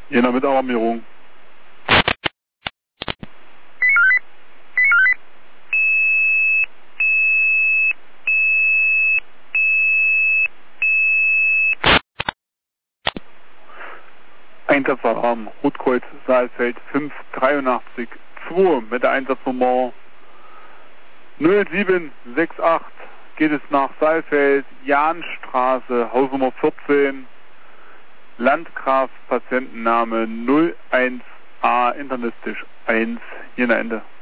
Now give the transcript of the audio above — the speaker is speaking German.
Jena mit Alarmierung. Einsatzalarm, Rotkreuz, Saalfeld 583 2 mit der Einsatznummer 0768 geht es nach Saalfeld, Jahnstraße, Hausnummer 14, Landgraf, Patientenname 01A, internistisch 1, Jena Ende.